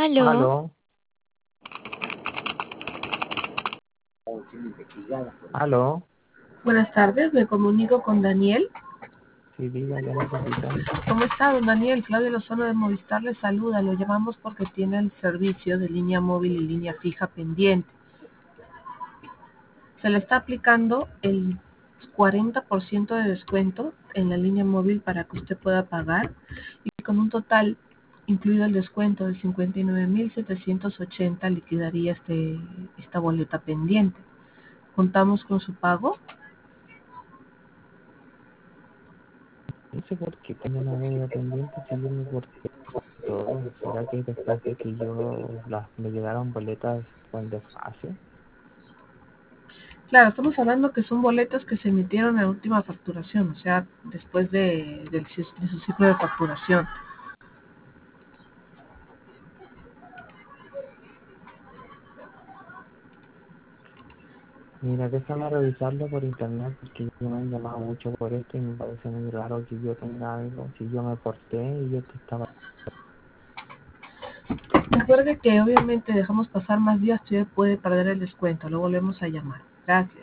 Aló, Aló, aló, Buenas tardes, me comunico con Daniel. sí, diga, ¿qué necesita? ¿Cómo está, don Daniel? Claudia Lozano de Movistar le saluda. Lo llamamos porque tiene el servicio de línea móvil y línea fija pendiente. Se le está aplicando el 40% de descuento en la línea móvil para que usted pueda pagar y con un total, incluido el descuento de 59.780, liquidaría esta boleta pendiente. ¿Contamos con su pago? No sé por qué tengo una deuda pendiente si yo me corté todo. ¿Será que después de que me llegaron boletas con desfase? Claro, estamos hablando que son boletos que se emitieron en la última facturación, o sea, después de su ciclo de facturación. Mira, déjame revisarlo por internet porque yo me han llamado mucho por esto y me parece muy raro que yo tenga algo. Si yo me porté y yo te estaba... Recuerde que obviamente dejamos pasar más días, usted puede perder el descuento, lo volvemos a llamar. Gracias.